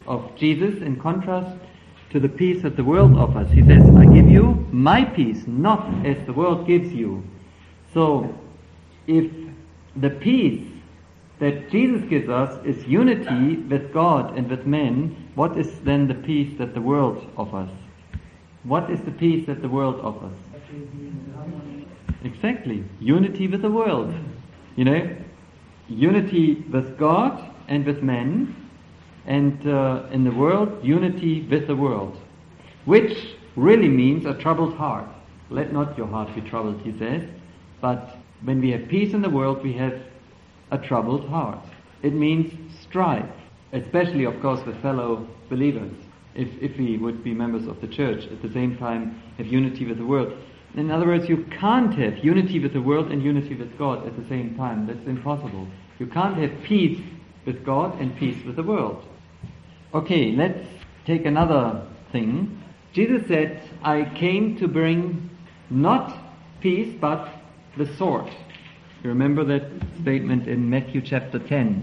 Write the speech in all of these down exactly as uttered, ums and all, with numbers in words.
of Jesus in contrast to the peace that the world offers. He says, I give you my peace, not as the world gives you. So, if the peace that Jesus gives us is unity with God and with men, what is then the peace that the world offers? What is the peace that the world offers? Exactly. Unity with the world. You know, unity with God and with men, and uh, in the world, unity with the world. Which really means a troubled heart. Let not your heart be troubled, he says. But when we have peace in the world, we have a troubled heart. It means strife, especially, of course, with fellow believers. If, if we would be members of the church, at the same time have unity with the world. In other words, you can't have unity with the world and unity with God at the same time. That's impossible. You can't have peace with God and peace with the world. Okay, let's take another thing. Jesus said, I came to bring not peace, but the sword. You remember that statement in Matthew chapter ten.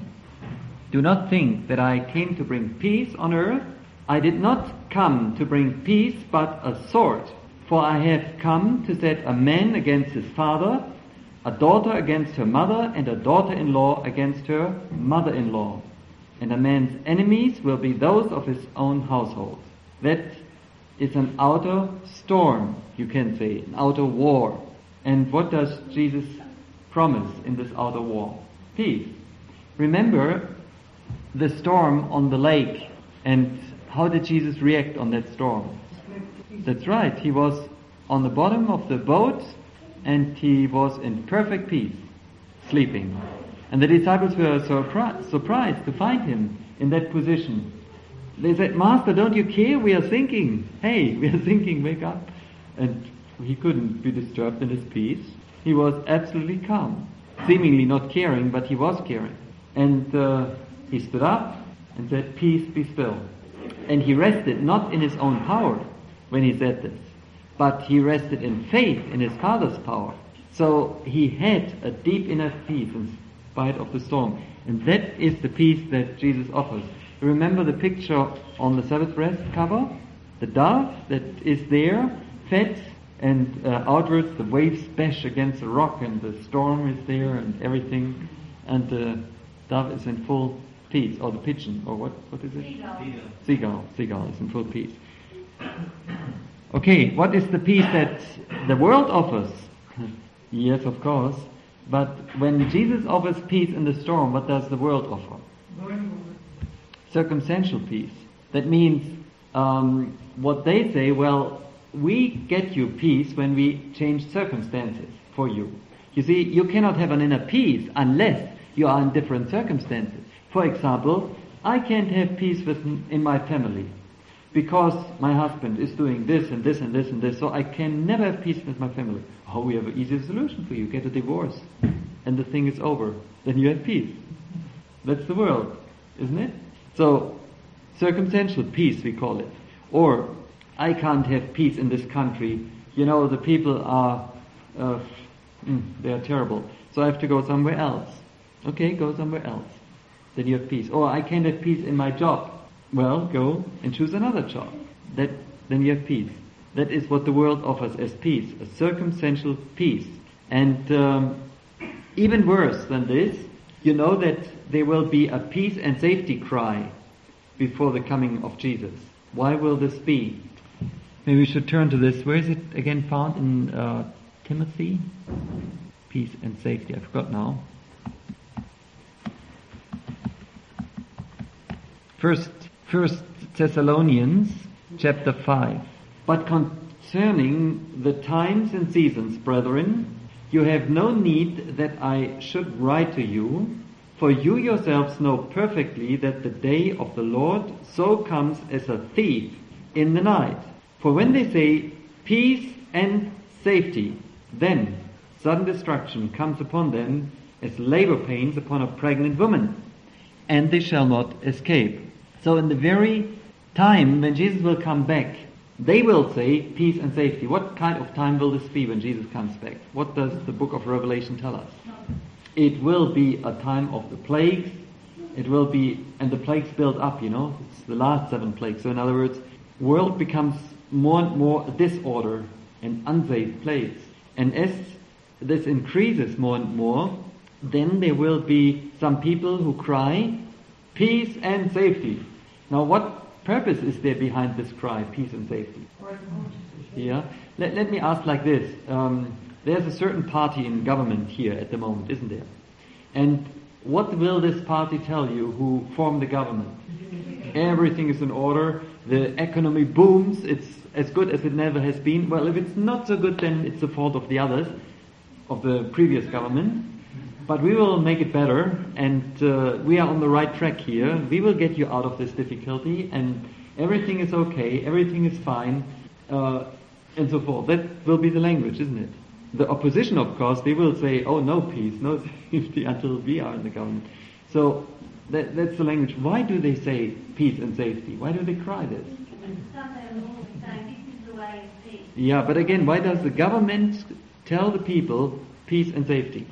Do not think that I came to bring peace on earth. I did not come to bring peace, but a sword. For I have come to set a man against his father, a daughter against her mother, and a daughter-in-law against her mother-in-law. And a man's enemies will be those of his own household. That is an outer storm, you can say, an outer war. And what does Jesus promise in this outer war? Peace. Remember the storm on the lake, and how did Jesus react on that storm? That's right, he was on the bottom of the boat and he was in perfect peace, sleeping. And the disciples were surpri- surprised to find him in that position. They said, Master, don't you care? We are sinking. Hey, we are sinking, wake up. And he couldn't be disturbed in his peace. He was absolutely calm, seemingly not caring, but he was caring. And uh, he stood up and said, peace, be still. And he rested not in his own power when he said this, but he rested in faith in his Father's power. So he had a deep inner peace in spite of the storm. And that is the peace that Jesus offers. Remember the picture on the Sabbath rest cover? The dove that is there, fed, and uh, outwards the waves bash against the rock and the storm is there and everything. And the dove is in full peace. Or the pigeon, or what, what is it? Seagull. Seagull. Seagull is in full peace. Okay, what is the peace that the world offers? Yes, of course. But when Jesus offers peace in the storm, what does the world offer? Circumstantial peace. That means um, what they say, well, we get you peace when we change circumstances for you. You see, you cannot have an inner peace unless you are in different circumstances. For example, I can't have peace with in my family because my husband is doing this and this and this and this, so I can never have peace with my family. Oh, we have an easy solution for you. Get a divorce and the thing is over. Then you have peace. That's the world, isn't it? So, circumstantial peace, we call it. Or, I can't have peace in this country. You know, the people are, uh, mm, they are terrible. So I have to go somewhere else. Okay, go somewhere else. Then you have peace. Or, I can't have peace in my job. Well, go and choose another job. That, then you have peace. That is what the world offers as peace, a circumstantial peace. And um, even worse than this, you know that there will be a peace and safety cry before the coming of Jesus. Why will this be? Maybe we should turn to this. Where is it again found in uh, Timothy? Peace and safety. I forgot now. First, First Thessalonians chapter five. But concerning the times and seasons, brethren, you have no need that I should write to you, for you yourselves know perfectly that the day of the Lord so comes as a thief in the night. For when they say peace and safety, then sudden destruction comes upon them as labor pains upon a pregnant woman, and they shall not escape. So in the very time when Jesus will come back, they will say peace and safety. What kind of time will this be when Jesus comes back? What does the book of Revelation tell us? It will be a time of the plagues, it will be, and the plagues build up, you know, it's the last seven plagues. So in other words, world becomes more and more a disorder and unsafe place. And as this increases more and more, then there will be some people who cry, peace and safety. Now what purpose is there behind this cry, peace and safety? Yeah. Let, let me ask like this. Um, there's a certain party in government here at the moment, isn't there? And what will this party tell you who form the government? Everything is in order, the economy booms, it's as good as it never has been. Well, if it's not so good, then it's the fault of the others, of the previous government. But we will make it better, and uh, we are on the right track here. We will get you out of this difficulty, and everything is okay, everything is fine, uh, and so forth. That will be the language, isn't it? The opposition, of course, they will say, oh, no peace, no safety until we are in the government. So that, that's the language. Why do they say peace and safety? Why do they cry this? Yeah, but again, why does the government tell the people peace and safety?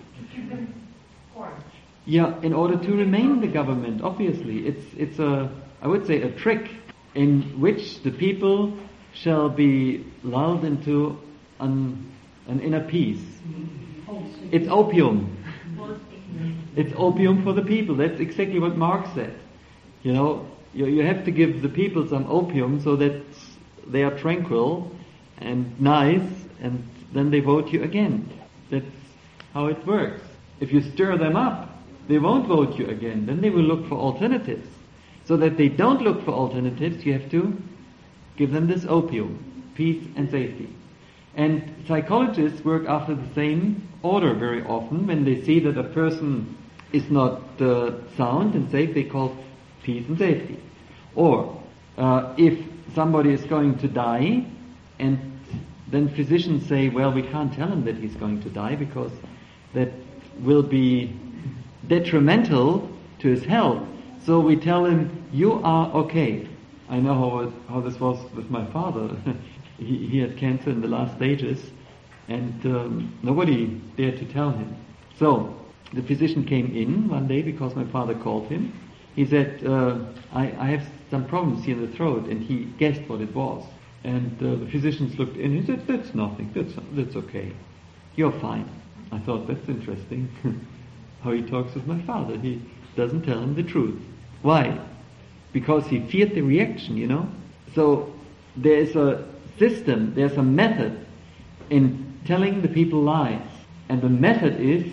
Yeah, in order to remain the government, obviously. It's it's a, I would say, a trick in which the people shall be lulled into an, an inner peace. It's opium. It's opium for the people. That's exactly what Marx said. You know, you, you have to give the people some opium so that they are tranquil and nice, and then they vote you again. That's how it works. If you stir them up, they won't vote you again. Then they will look for alternatives. So that they don't look for alternatives, you have to give them this opium, peace and safety. And psychologists work after the same order very often. When they see that a person is not uh, sound and safe, they call peace and safety. Or uh, if somebody is going to die, and then physicians say, well, we can't tell him that he's going to die because that will be detrimental to his health. So we tell him, you are okay. I know how, how this was with my father. he, he had cancer in the last stages, and um, nobody dared to tell him. So the physician came in one day because my father called him. He said, uh, I, I have some problems here in the throat, and he guessed what it was. And uh, the physicians looked in, he said, that's nothing, that's, that's okay. You're fine. I thought, that's interesting. How he talks with my father. He doesn't tell him the truth. Why? Because he feared the reaction, you know. So there is a system, there's a method in telling the people lies. And the method is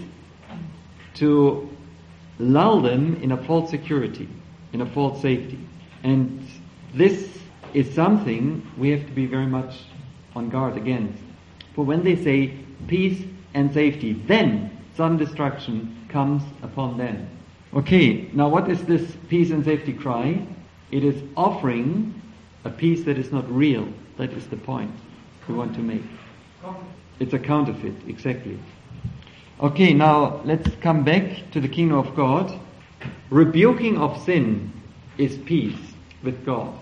to lull them in a false security, in a false safety. And this is something we have to be very much on guard against. For when they say peace and safety, then sudden destruction comes upon them. Okay, now what is this peace and safety cry? It is offering a peace that is not real. That is the point we want to make. It's a counterfeit, exactly. Okay, now let's come back to the kingdom of God. Rebuking of sin is peace with God.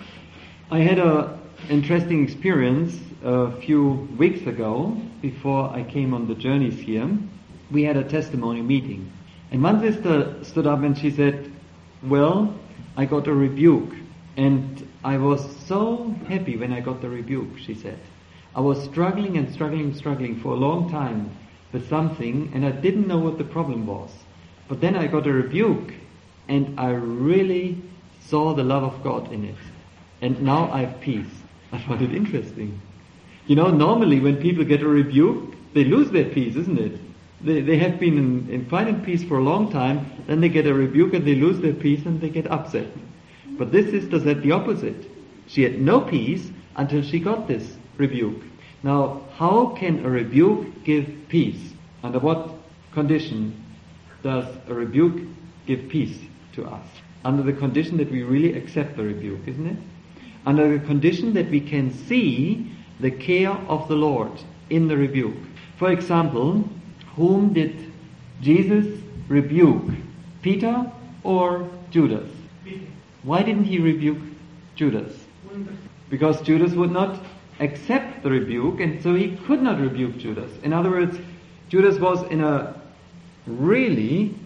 I had an interesting experience a few weeks ago, before I came on the journeys here. We had a testimony meeting. And one sister stood up and she said, well, I got a rebuke. And I was so happy when I got the rebuke, she said. I was struggling and struggling and struggling for a long time with something, and I didn't know what the problem was. But then I got a rebuke, and I really saw the love of God in it. And now I have peace. I found it interesting. You know, normally when people get a rebuke, they lose their peace, isn't it? They they have been in, in quite in peace for a long time, then they get a rebuke and they lose their peace and they get upset. But this sister said the opposite. She had no peace until she got this rebuke. Now, how can a rebuke give peace? Under what condition does a rebuke give peace to us? Under the condition that we really accept the rebuke, isn't it? Under the condition that we can see the care of the Lord in the rebuke. For example, whom did Jesus rebuke? Peter or Judas? Peter. Why didn't he rebuke Judas? Because Judas would not accept the rebuke, and so he could not rebuke Judas. In other words, Judas was in a really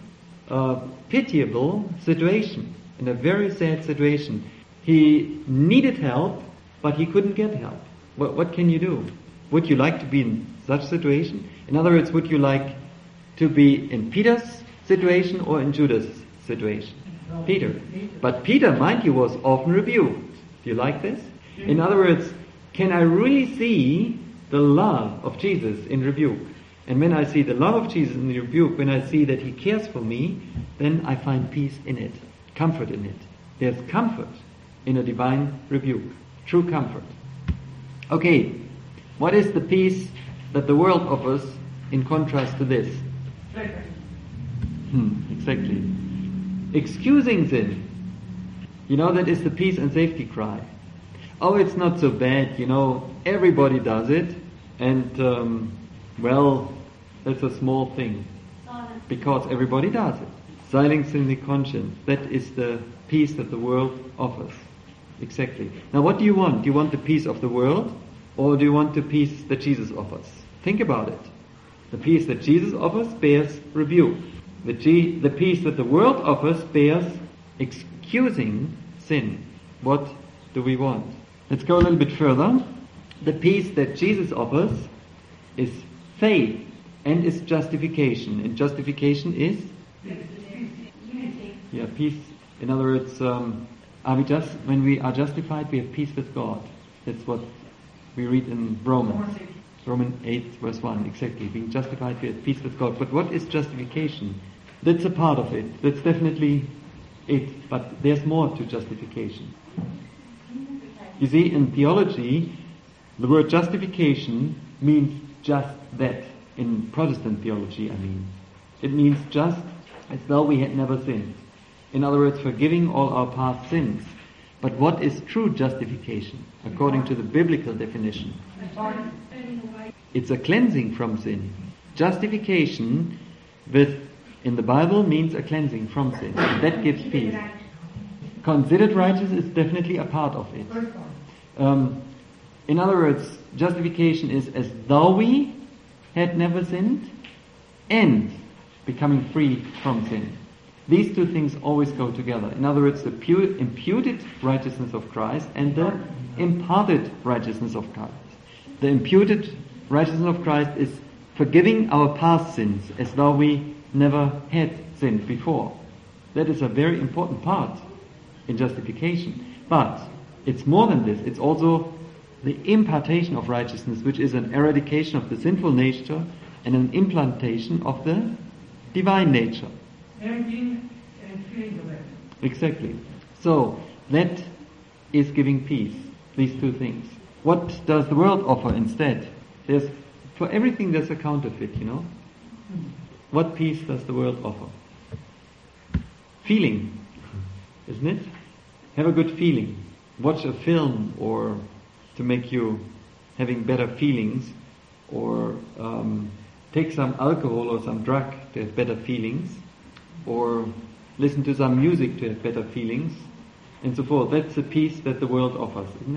uh, pitiable situation, in a very sad situation. He needed help, but he couldn't get help. What, what can you do? Would you like to be in such situation? In other words, would you like to be in Peter's situation or in Judas' situation? Peter. But Peter, mind you, was often rebuked. Do you like this? In other words, can I really see the love of Jesus in rebuke? And when I see the love of Jesus in the rebuke, when I see that He cares for me, then I find peace in it, comfort in it. There's comfort in a divine rebuke, true comfort. Okay, what is the peace that the world offers in contrast to this? Hmm, exactly. Excusing sin. You know, that is the peace and safety cry. Oh, it's not so bad, you know, everybody does it, and, um, well, that's a small thing. Because everybody does it. Silencing the conscience. That is the peace that the world offers. Exactly. Now what do you want? Do you want the peace of the world? Or do you want the peace that Jesus offers? Think about it. The peace that Jesus offers bears rebuke. The, G- the peace that the world offers bears excusing sin. What do we want? Let's go a little bit further. The peace that Jesus offers is faith and is justification. And justification is? Yeah, peace. In other words, um, are we just, when we are justified, we have peace with God. That's what we read in Romans. Romans eight verse one, exactly. Being justified, we have peace with God. But what is justification? That's a part of it. That's definitely it. But there's more to justification. You see, in theology, the word justification means just that. In Protestant theology, I mean. It means just as though we had never sinned. In other words, forgiving all our past sins. But what is true justification, according to the biblical definition? It's a cleansing from sin. Justification with, in the Bible, means a cleansing from sin. And that gives peace. Considered righteous is definitely a part of it. Um, in other words, justification is as though we had never sinned and becoming free from sin. These two things always go together. In other words, the pure, imputed righteousness of Christ and the imparted righteousness of Christ. The imputed righteousness of Christ is forgiving our past sins as though we never had sinned before. That is a very important part in justification. But it's more than this. It's also the impartation of righteousness, which is an eradication of the sinful nature and an implantation of the divine nature. Emptying and filling the vessel. Exactly. So, that is giving peace, these two things. What does the world offer instead? There's, for everything there's a counterfeit, you know. What peace does the world offer? Feeling, isn't it? Have a good feeling. Watch a film or to make you having better feelings, or um, take some alcohol or some drug to have better feelings, or listen to some music to have better feelings, and so forth. That's the peace that the world offers, isn't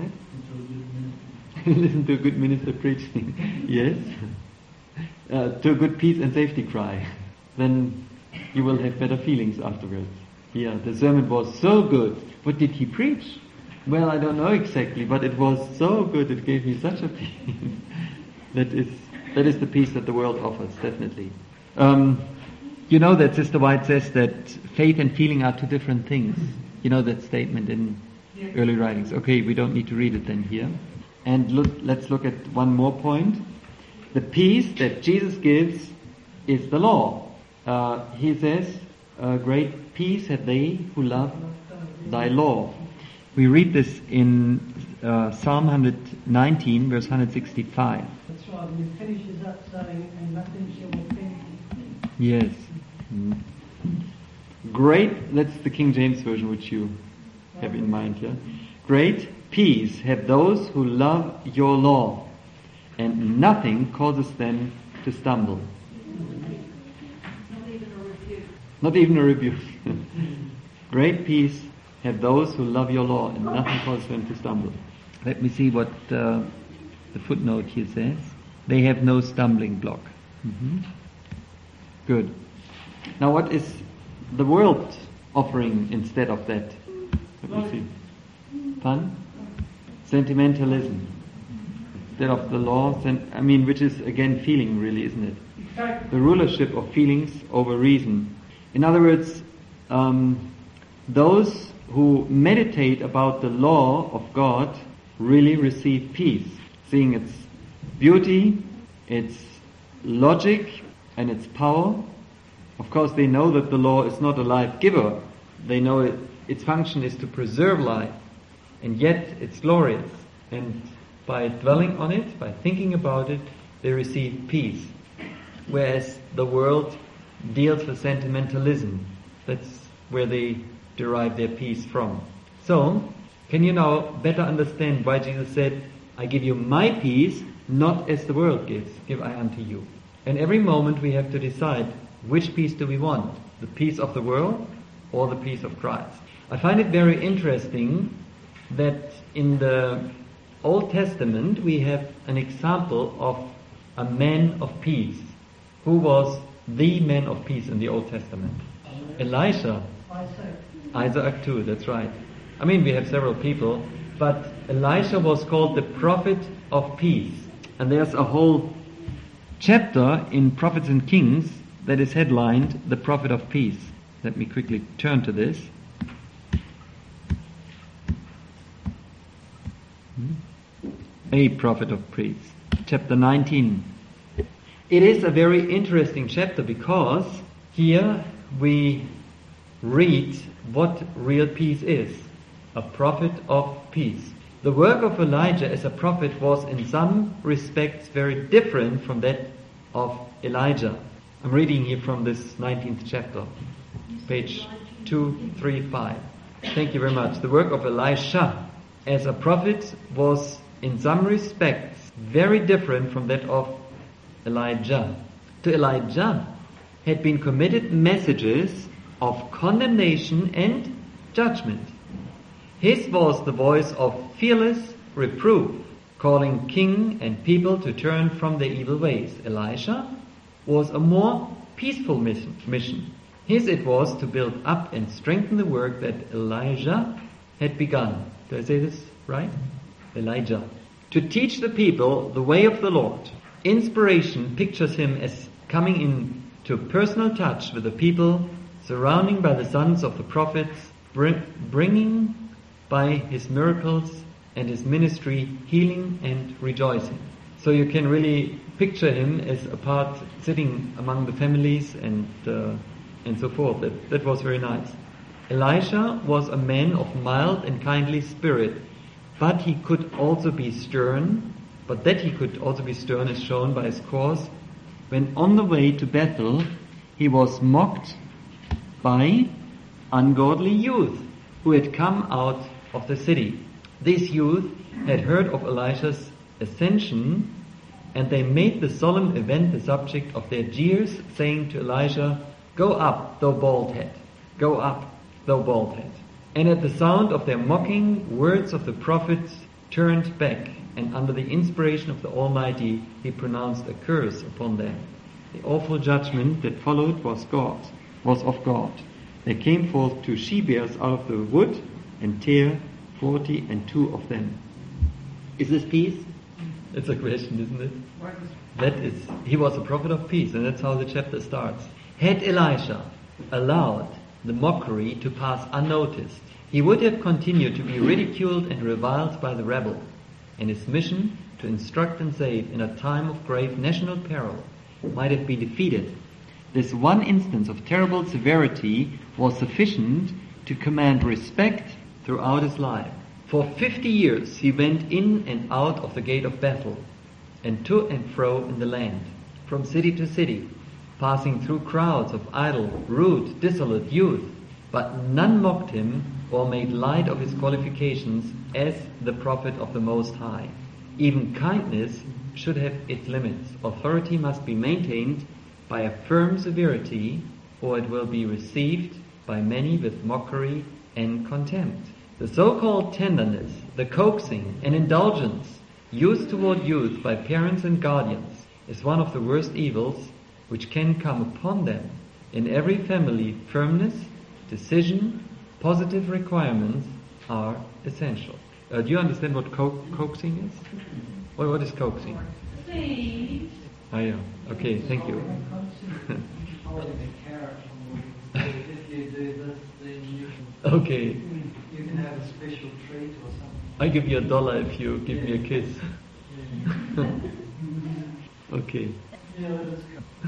it? Listen to a good minister preaching. Yes. Uh, to a good peace and safety cry. Then you will have better feelings afterwards. Yeah, the sermon was so good. What did he preach? Well, I don't know exactly, but it was so good, it gave me such a peace. that is that is the peace that the world offers, definitely. Um, you know that Sister White says that faith and feeling are two different things. You know that statement in early writings. Okay, we don't need to read it then here. And look, let's look at one more point. The peace that Jesus gives is the law. Uh, he says, uh, great peace have they who love thy law. We read this in uh, Psalm one nineteen, verse one sixty-five. That's right, and he finishes up saying, and nothing shall offend you. Yes. Mm. Great, that's the King James Version which you have in mind here. Great peace have those who love your law, and nothing causes them to stumble. Not even a rebuke. Not even a rebuke. Great peace have those who love your law, and nothing causes them to stumble. Let me see what uh, the footnote here says. They have no stumbling block. Mm-hmm. Good. Now what is the world offering instead of that. Let me see. Fun? Sentimentalism. Instead of the law, sen- I mean, which is again feeling really, isn't it? The rulership of feelings over reason. In other words, um, those who meditate about the law of God really receive peace, seeing its beauty, its logic, and its power. Of course, they know that the law is not a life giver. They know it, its function is to preserve life, and yet it's glorious. And by dwelling on it, by thinking about it, they receive peace. Whereas the world deals with sentimentalism. That's where they derive their peace from. So, can you now better understand why Jesus said, I give you my peace, not as the world gives, give I unto you. And every moment we have to decide, which peace do we want? The peace of the world or the peace of Christ? I find it very interesting that in the Old Testament we have an example of a man of peace. Who was the man of peace in the Old Testament? Elisha. Isaac too, that's right. I mean, we have several people, but Elisha was called the prophet of peace. And there's a whole chapter in Prophets and Kings that is headlined, The Prophet of Peace. Let me quickly turn to this. A prophet of peace. Chapter nineteen. It is a very interesting chapter because here we read what real peace is. A prophet of peace. The work of Elijah as a prophet was in some respects very different from that of Elijah. I'm reading here from this nineteenth chapter, page two thirty-five. Thank you very much. The work of Elisha as a prophet was in some respects very different from that of Elijah. To Elijah had been committed messages of condemnation and judgment. His was the voice of fearless reproof, calling king and people to turn from their evil ways. Elisha was a more peaceful mission. His it was to build up and strengthen the work that Elijah had begun. Do I say this right? Elijah. To teach the people the way of the Lord. Inspiration pictures him as coming into personal touch with the people, surrounding by the sons of the prophets, bringing by his miracles and his ministry healing and rejoicing. So you can really picture him as a part sitting among the families and uh, and so forth. That, that was very nice. Elisha was a man of mild and kindly spirit, but he could also be stern. But that he could also be stern is shown by his course when on the way to Bethel he was mocked by ungodly youth who had come out of the city. These youth had heard of Elisha's ascension, and they made the solemn event the subject of their jeers, saying to Elisha, "Go up, thou bald head! Go up, thou bald head!" And at the sound of their mocking, words of the prophets turned back, and under the inspiration of the Almighty, he pronounced a curse upon them. The awful judgment that followed was God, was of God. There came forth two she-bears out of the wood, and tear forty and two of them. Is this peace? It's a question, isn't it? That is, he was a prophet of peace, and that's how the chapter starts. Had Elisha allowed the mockery to pass unnoticed, he would have continued to be ridiculed and reviled by the rabble, and his mission to instruct and save in a time of grave national peril might have been defeated. This one instance of terrible severity was sufficient to command respect throughout his life. For fifty years he went in and out of the gate of Bethel, and to and fro in the land, from city to city, passing through crowds of idle, rude, dissolute youth, but none mocked him or made light of his qualifications as the prophet of the Most High. Even kindness should have its limits. Authority must be maintained by a firm severity, or it will be received by many with mockery and contempt. The so-called tenderness, the coaxing and indulgence used toward youth by parents and guardians is one of the worst evils which can come upon them. In every family, firmness, decision, positive requirements are essential. Uh, do you understand what co- coaxing is? What, what is coaxing? Please. Ah, yeah. Okay, thank you. Holding a carrot on the if you do this, then you can, Okay, you can have a special treat or something. I give you a dollar if you give me a kiss. Okay. Yeah, that's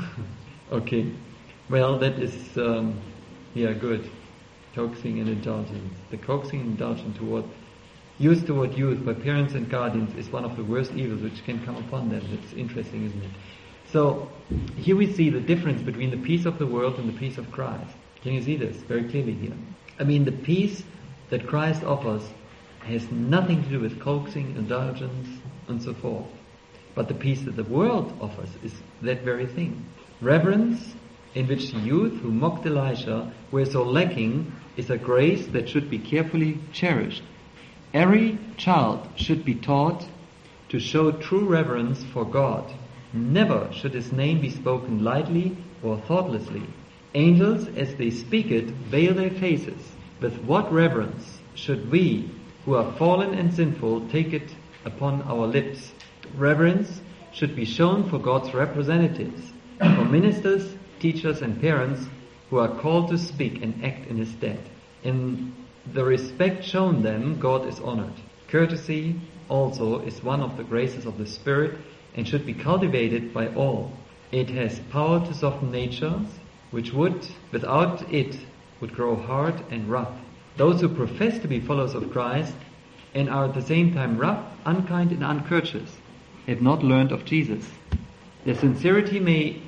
Okay. Well, that is, um, yeah, good. Coaxing and indulgence. The coaxing and indulgence toward, used toward youth by parents and guardians is one of the worst evils which can come upon them. It's interesting, isn't it? So, here we see the difference between the peace of the world and the peace of Christ. Can you see this very clearly here? I mean, the peace that Christ offers has nothing to do with coaxing, indulgence, and so forth. But the peace that the world offers is that very thing. Reverence, in which the youth who mocked Elisha were so lacking, is a grace that should be carefully cherished. Every child should be taught to show true reverence for God. Never should his name be spoken lightly or thoughtlessly. Angels, as they speak it, veil their faces. With what reverence should we, who are fallen and sinful, take it upon our lips? Reverence should be shown for God's representatives, for ministers, teachers and parents who are called to speak and act in his stead. In the respect shown them, God is honored. Courtesy also is one of the graces of the Spirit and should be cultivated by all. It has power to soften natures, which would, without it, would grow hard and rough. Those who profess to be followers of Christ and are at the same time rough, unkind and uncourteous have not learned of Jesus. Their sincerity may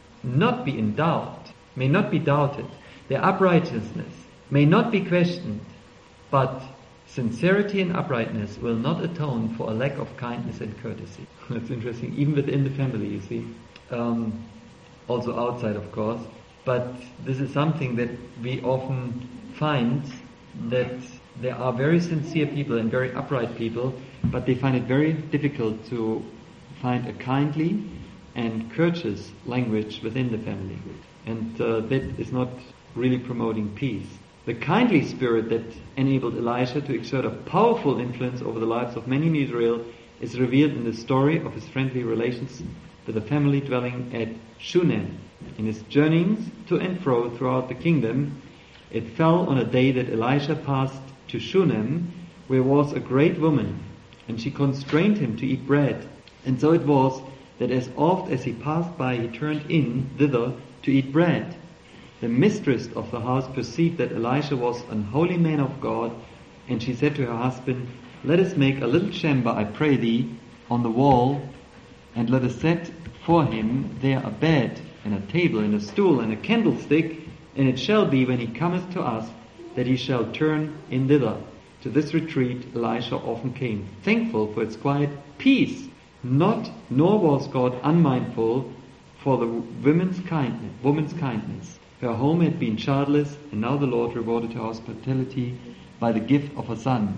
not be in doubt, may not be doubted. Their uprightness may not be questioned, but sincerity and uprightness will not atone for a lack of kindness and courtesy. That's interesting, even within the family, you see. Um, also outside, of course. But this is something that we often find, that there are very sincere people and very upright people, but they find it very difficult to find a kindly and courteous language within the family. And uh, that is not really promoting peace. The kindly spirit that enabled Elisha to exert a powerful influence over the lives of many in Israel is revealed in the story of his friendly relations with a family dwelling at Shunem. In his journeyings to and fro throughout the kingdom, it fell on a day that Elisha passed to Shunem, where was a great woman, and she constrained him to eat bread. And so it was that as oft as he passed by, he turned in thither to eat bread. The mistress of the house perceived that Elisha was an holy man of God, and she said to her husband, "Let us make a little chamber, I pray thee, on the wall, and let us set for him there a bed, and a table, and a stool, and a candlestick, and it shall be, when he cometh to us, that he shall turn in thither." To this retreat Elisha often came, thankful for its quiet peace. Not, nor was God unmindful for the woman's kindness, woman's kindness. Her home had been childless, and now the Lord rewarded her hospitality by the gift of a son.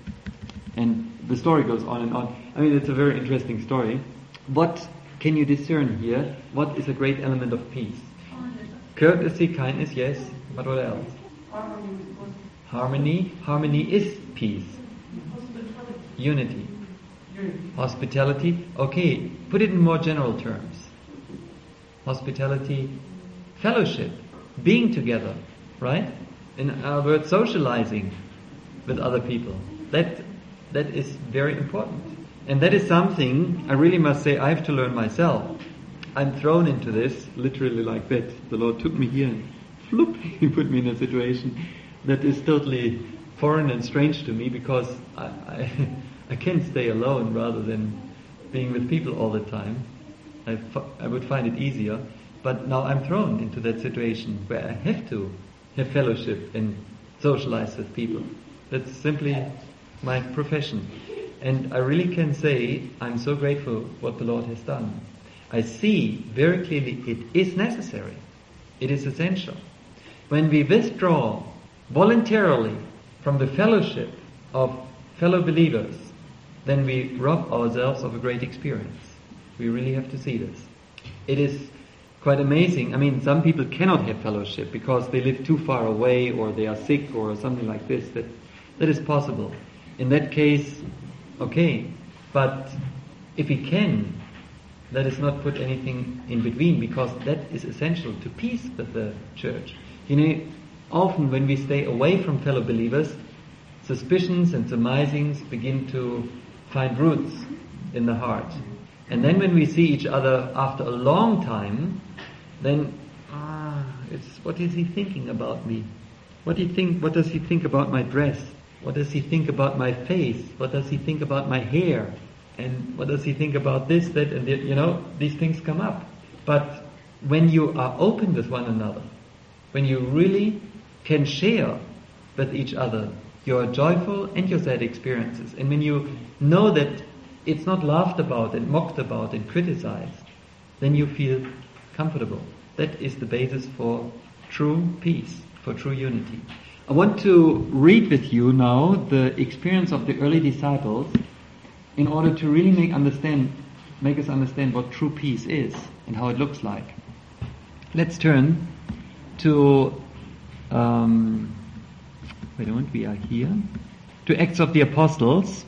And the story goes on and on. I mean, it's a very interesting story. What can you discern here? What is a great element of peace? Courtesy, kindness, yes. But what else? Harmony. Harmony is peace. Unity. Hospitality. Okay, put it in more general terms. Hospitality, fellowship, being together, right? In our words, socializing with other people. That that is very important. And that is something I really must say I have to learn myself. I'm thrown into this literally like that. The Lord took me here and floop, He put me in a situation that is totally foreign and strange to me, because I, I, I can stay alone rather than being with people all the time. I, I would find it easier. But now I'm thrown into that situation where I have to have fellowship and socialize with people. That's simply my profession. And I really can say I'm so grateful what the Lord has done. I see very clearly it is necessary. It is essential. When we withdraw voluntarily from the fellowship of fellow believers, then we rob ourselves of a great experience. We really have to see this. It is quite amazing. I mean, some people cannot have fellowship because they live too far away or they are sick or something like this. That that is possible. In that case, okay. But if we can, let us not put anything in between, because that is essential to peace with the church. You know, often when we stay away from fellow believers, suspicions and surmisings begin to find roots in the heart. And then when we see each other after a long time, then, ah, it's, what is he thinking about me? What do you think, what does he think about my dress? What does he think about my face? What does he think about my hair? And what does he think about this, that, and the, you know, these things come up. But when you are open with one another, when you really can share with each other your joyful and your sad experiences, and when you know that it's not laughed about and mocked about and criticized, then you feel comfortable. That is the basis for true peace, for true unity. I want to read with you now the experience of the early disciples in order to really make understand, make us understand what true peace is and how it looks like. Let's turn to, um, wait a moment, we are here, to Acts of the Apostles,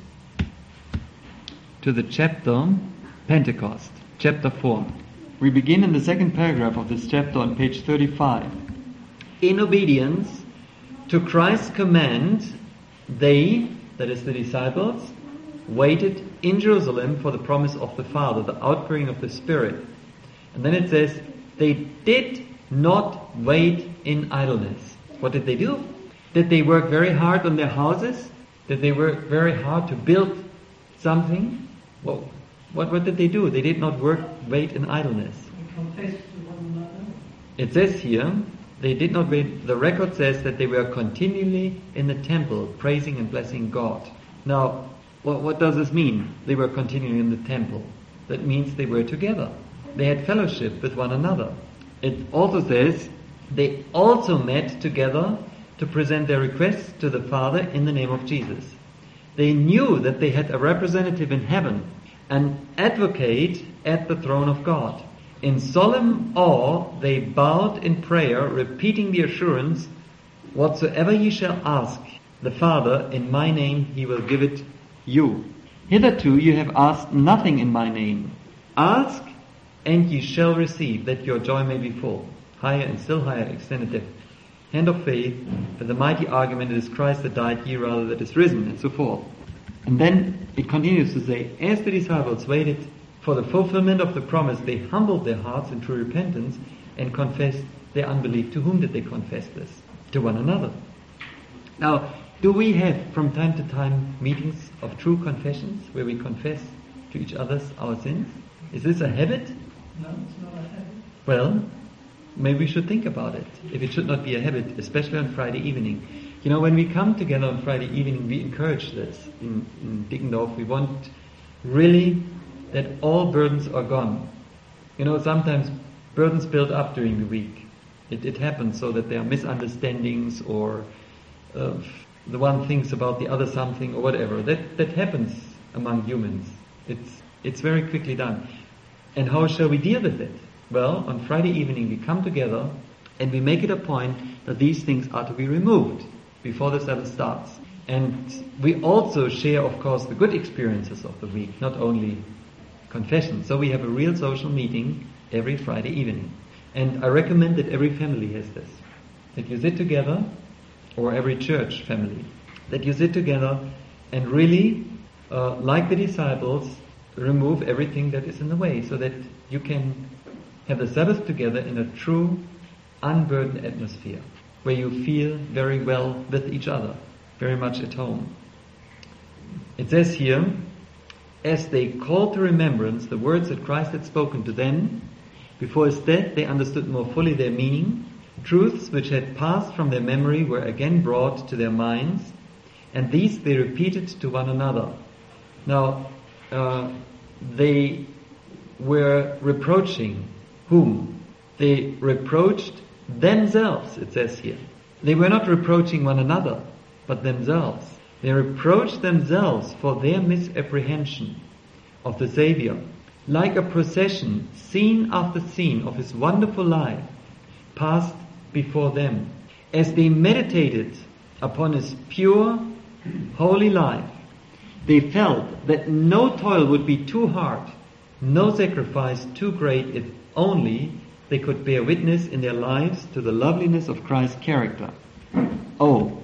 to the chapter Pentecost, chapter four. We begin in the second paragraph of this chapter on page thirty-five. In obedience to Christ's command, they, that is the disciples, waited in Jerusalem for the promise of the Father, the outpouring of the Spirit. And then it says, they did not wait in idleness. What did they do? Did they work very hard on their houses? Did they work very hard to build something? Well, what, what did they do? They did not work, wait in idleness. They confessed to one another. It says here, they did not wait. The record says that they were continually in the temple, praising and blessing God. Now, what, what does this mean? They were continually in the temple. That means they were together. They had fellowship with one another. It also says they also met together to present their requests to the Father in the name of Jesus. They knew that they had a representative in heaven, an advocate at the throne of God. In solemn awe they bowed in prayer, repeating the assurance, whatsoever ye shall ask the Father in my name, he will give it you. Hitherto you have asked nothing in my name. Ask, and ye shall receive, that your joy may be full. Higher and still higher extended the hand of faith, for the mighty argument, it is Christ that died, ye rather that is risen, and so forth. And then it continues to say, as the disciples waited for the fulfillment of the promise, they humbled their hearts in true repentance and confessed their unbelief. To whom did they confess this? To one another. Now, do we have from time to time meetings of true confessions where we confess to each other our sins? Is this a habit? No, it's not a habit. Well, maybe we should think about it, if it should not be a habit, especially on Friday evening. You know, when we come together on Friday evening, we encourage this in, in Dickendorf. We want really that all burdens are gone. You know, sometimes burdens build up during the week. It, it happens so that there are misunderstandings, or uh, the one thinks about the other something or whatever. That that happens among humans. It's it's very quickly done. And how shall we deal with it? Well, on Friday evening we come together and we make it a point that these things are to be removed before the Sabbath starts. And we also share, of course, the good experiences of the week, not only confession. So we have a real social meeting every Friday evening. And I recommend that every family has this. That you sit together, or every church family, that you sit together and really, uh, like the disciples, remove everything that is in the way, so that you can have the Sabbath together in a true, unburdened atmosphere, where you feel very well with each other, very much at home. It says here, as they called to remembrance the words that Christ had spoken to them, before his death they understood more fully their meaning. Truths which had passed from their memory were again brought to their minds, and these they repeated to one another. Now, uh, they were reproaching whom? They reproached themselves, it says here. They were not reproaching one another, but themselves. They reproached themselves for their misapprehension of the Savior. like a procession, scene after scene of his wonderful life passed before them. As they meditated upon his pure, holy life, they felt that no toil would be too hard, no sacrifice too great, if only they could bear witness in their lives to the loveliness of Christ's character. Oh,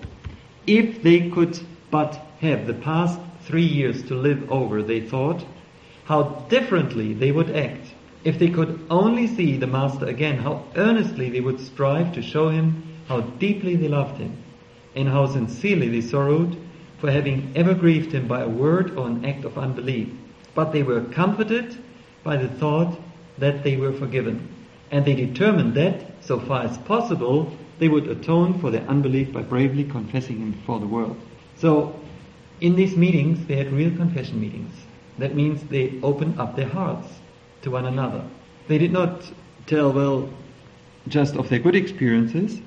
if they could but have the past three years to live over, they thought, how differently they would act. If they could only see the Master again, how earnestly they would strive to show him how deeply they loved him, and how sincerely they sorrowed for having ever grieved him by a word or an act of unbelief. But they were comforted by the thought that they were forgiven, and they determined that, so far as possible, they would atone for their unbelief by bravely confessing him before the world. So, in these meetings, they had real confession meetings. That means they opened up their hearts to one another. They did not tell, well, just of their good experiences,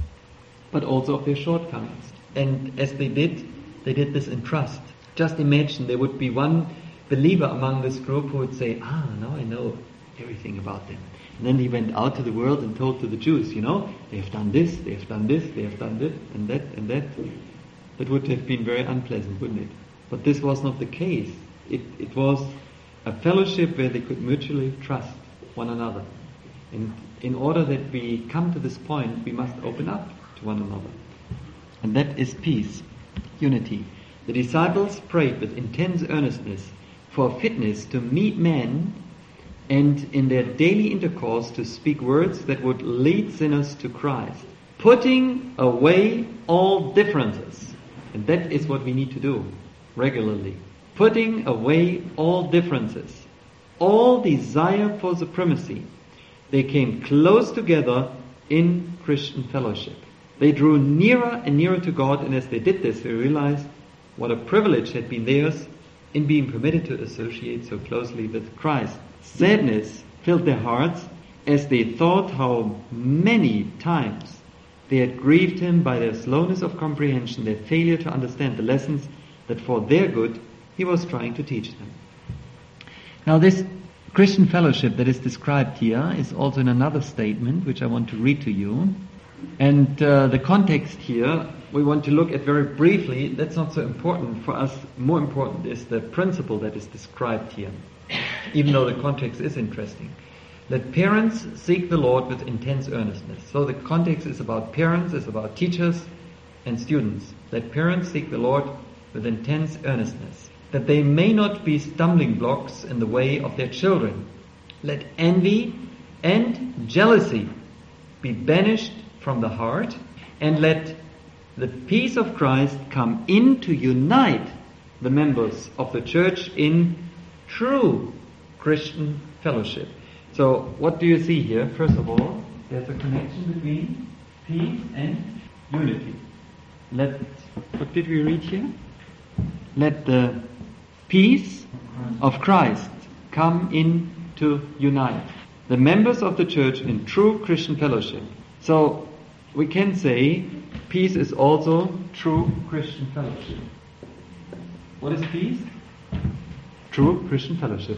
but also of their shortcomings. And as they did, they did this in trust. Just imagine there would be one believer among this group who would say, ah, now I know everything about them. And then he went out to the world and told to the Jews, you know, they have done this, they have done this, they have done this, and that, and that. That would have been very unpleasant, wouldn't it? But this was not the case. It, it was a fellowship where they could mutually trust one another. And in order that we come to this point, we must open up to one another. And that is peace, unity. The disciples prayed with intense earnestness for fitness to meet men and in their daily intercourse to speak words that would lead sinners to Christ, putting away all differences. And that is what we need to do regularly. Putting away all differences, all desire for supremacy. They came close together in Christian fellowship. They drew nearer and nearer to God, and as they did this, they realized what a privilege had been theirs in being permitted to associate so closely with Christ. Sadness filled their hearts as they thought how many times they had grieved him by their slowness of comprehension, their failure to understand the lessons that for their good he was trying to teach them. Now this Christian fellowship that is described here is also in another statement which I want to read to you. And uh, the context here we want to look at very briefly. That's not so important for us. More important is the principle that is described here, even though the context is interesting. Let parents seek the Lord with intense earnestness. So the context is about parents, it's about teachers and students. Let parents seek the Lord with intense earnestness, that they may not be stumbling blocks in the way of their children. Let envy and jealousy be banished from the heart, and let the peace of Christ come in to unite the members of the church in true Christian fellowship. So, what do you see here? First of all, there's a connection between peace and unity. Let, what did we read here? Let the peace of Christ come in to unite the members of the church in true Christian fellowship. So, we can say peace is also true Christian fellowship. What is peace? True Christian fellowship.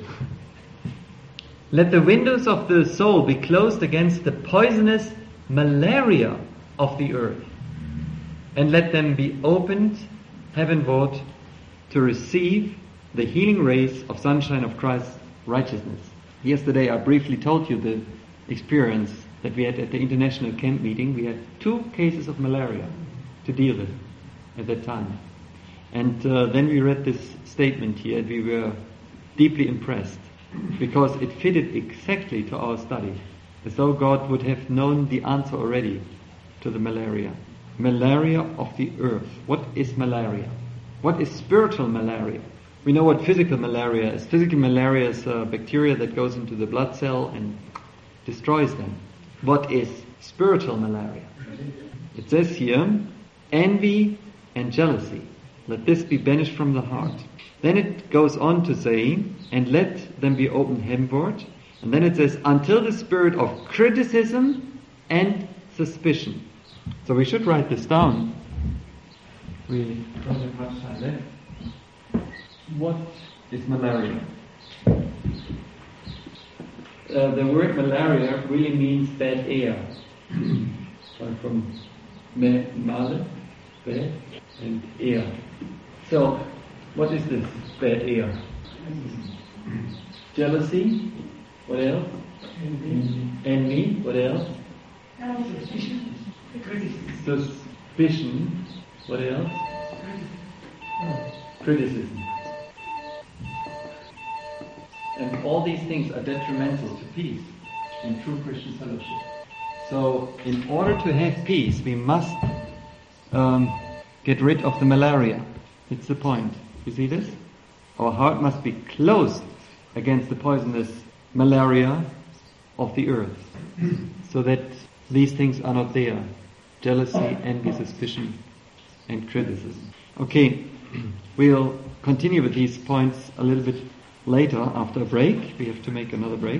Let the windows of the soul be closed against the poisonous malaria of the earth, and let them be opened heavenward to receive the healing rays of sunshine of Christ's righteousness. Yesterday I briefly told you the experience that we had at the international camp meeting. We had two cases of malaria to deal with at that time. And uh, then we read this statement here and we were deeply impressed because it fitted exactly to our study, as though God would have known the answer already to the malaria. Malaria of the earth. What is malaria? What is spiritual malaria? We know what physical malaria is. Physical malaria is a bacteria that goes into the blood cell and destroys them. What is spiritual malaria? It says here, envy and jealousy. Let this be banished from the heart. Then it goes on to say, and let them be opened heavenward. And then it says, until the spirit of criticism and suspicion. So we should write this down. We don't have much time left. What is malaria? uh, the word malaria really means bad air. So from me, male, bad, and air. So, what is this bad air? Jealousy. What else? Envy. Envy. What else? Suspicion. Suspicion. What else? Criticism. And all these things are detrimental to peace and true Christian fellowship. So, in order to have peace, we must um, get rid of the malaria. It's the point. You see this? Our heart must be closed against the poisonous malaria of the earth, so that these things are not there. Jealousy, envy, suspicion, and criticism. Okay, we'll continue with these points a little bit later after a break. We have to make another break.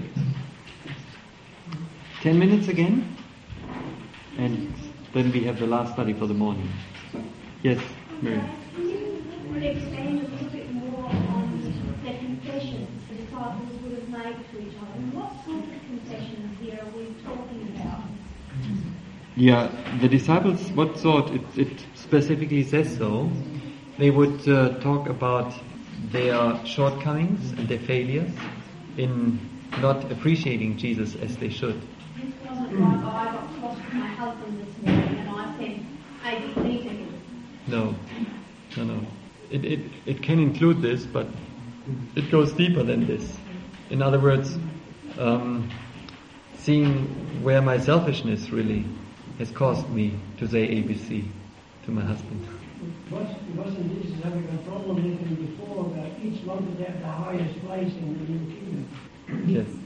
Ten minutes again, and then we have the last study for the morning. Yes, Mary. Could you expand a little bit more on the confessions the disciples would have made to each other? And what sort of confessions here are we talking about? Yeah, the disciples, what sort? It, it specifically says so. They would uh, talk about their shortcomings and their failures in not appreciating Jesus as they should. This wasn't like, oh, I got cross with my husband this morning and I said A B C to him. No, no, no. It, it, it can include this, but it goes deeper than this. In other words, um, seeing where my selfishness really has caused me to say A B C to my husband. Wasn't Jesus having a problem even before that each wanted to have the highest place in the new kingdom? Yes.